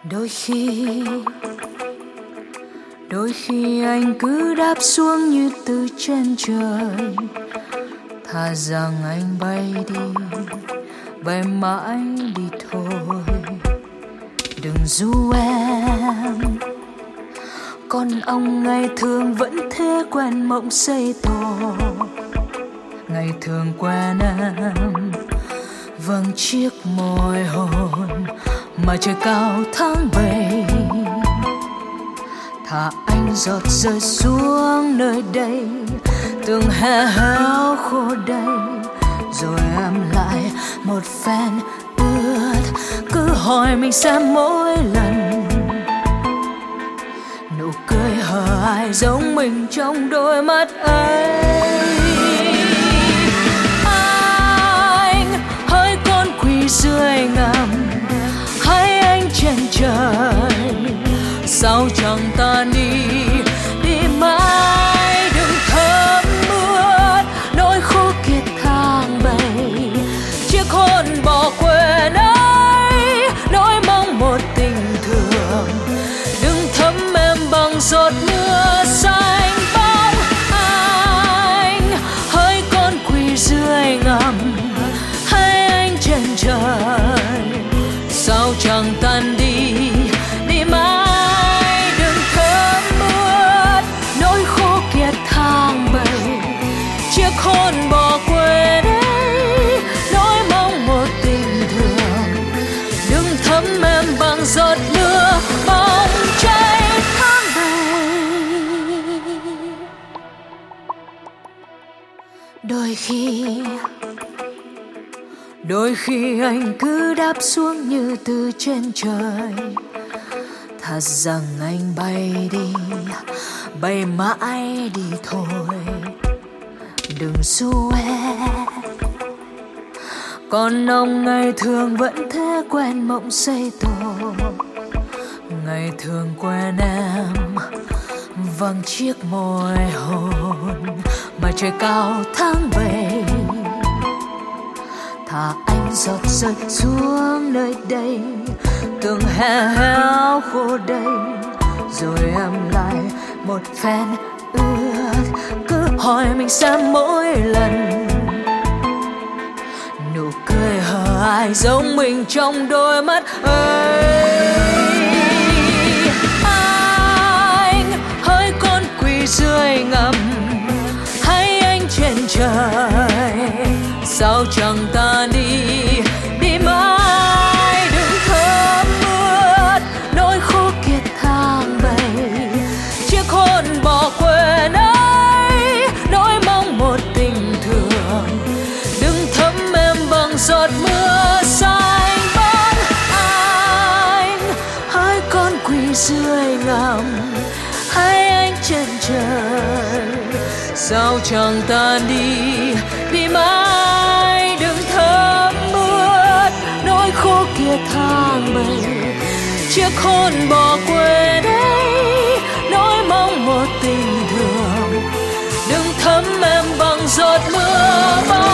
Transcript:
Đôi khi anh cứ đáp xuống như từ trên trời, thà rằng anh bay mãi đi thôi. Đừng ru em, con ong ngày thường vẫn thế quen mộng xây tổ. Ngày thường quen em vầng chiếc môi hôn mà trời cao tháng 7. Thả anh giọt rơi xuống nơi đây, từng hè héo khô đây, rồi em lại một phen ướt. Cứ hỏi mình xem mỗi lần nụ cười hờ ai giống mình trong đôi mắt ấy. Anh hỡi con quỳ dưới ngầm, hãy anh trên trời, sao chẳng tan đi mãi. Đừng thấm mướt nỗi khô kiệt tháng 7, chiếc hôn bỏ quên ấy, nỗi mong một tình thường. Đừng thấm em bằng giọt mưa xanh bóng. Anh hỡi con quỳ dưới ngầm, hãy anh trên trời, sao chẳng tan đi mãi. Đừng thấm mướt nỗi khô kiệt tháng 7, chiếc hôn bỏ quên ấy, nỗi mong một tình thường. Đừng thấm em bằng giọt mưa bỏng cháy tháng 7. Đôi khi anh cứ đáp xuống như từ trên trời, thà rằng anh bay mãi đi thôi. Đừng ru em, con ong ngày thường vẫn thế quen mộng xây tổ. Ngày thường quen em vầng chiếc môi hôn mà trời cao tháng 7. Thả anh giọt rơi xuống nơi đây, từng hè héo khô đây, rồi em lại một phen ướt. Cứ hỏi mình xem mỗi lần nụ cười hờ ai giống mình trong đôi mắt ấy. Anh hỡi con quỳ dưới ngầm, hãy anh trên trời, sao chẳng tan đi mãi. Đừng thấm mướt nỗi khô kiệt tháng 7, chiếc hôn bỏ quên ấy, nỗi mong một tình thường. Đừng thấm em bằng giọt mưa xanh bóng. Anh hỡi con quỳ dưới ngầm, hãy anh trên trời, sao chẳng tan đi mãi. Đừng thấm mướt nỗi khô kiệt tháng 7, chiếc hôn bỏ quên ấy, nỗi mong một tình thường. Đừng thấm em bằng giọt mưa bóng.